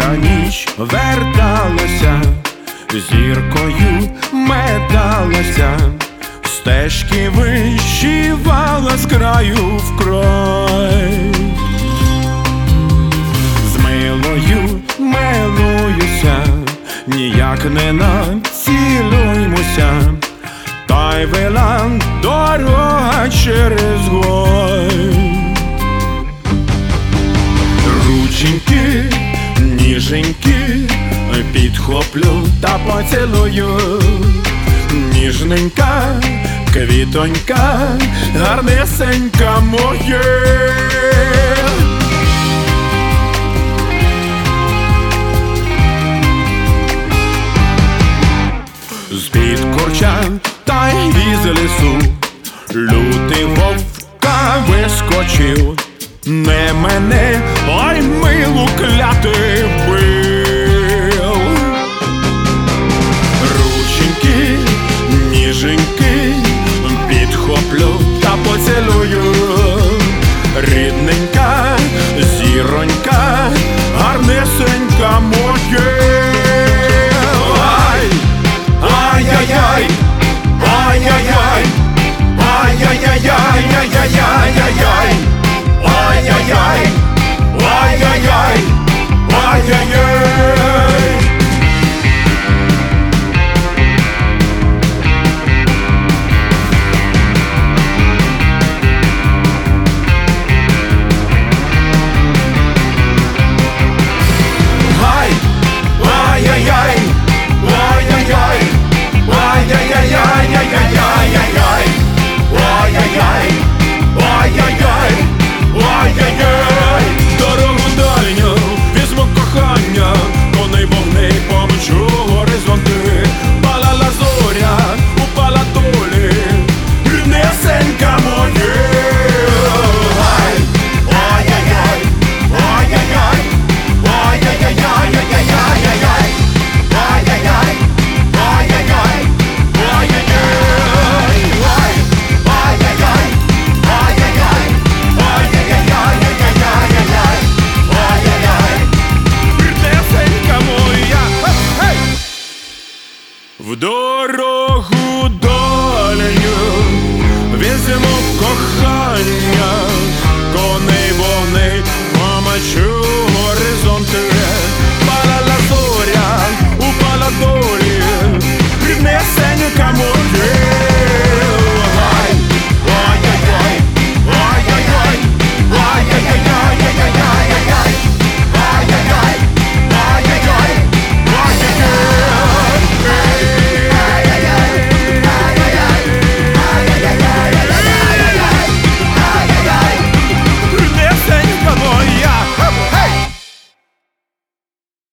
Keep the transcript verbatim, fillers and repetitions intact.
тиха ніч верталася, зіркою металася, стежки вищивала з краю в край. З милою милуюся, ніяк не націлуймося, та й вела дорога через гой. Рученьки, ніженьки, підхоплю та поцілую. Ніжненька, квітонька, гарнесенька моє. З-під курча та й із лісу лютий вовка вискочив, не мене, ой милу клятий вбив.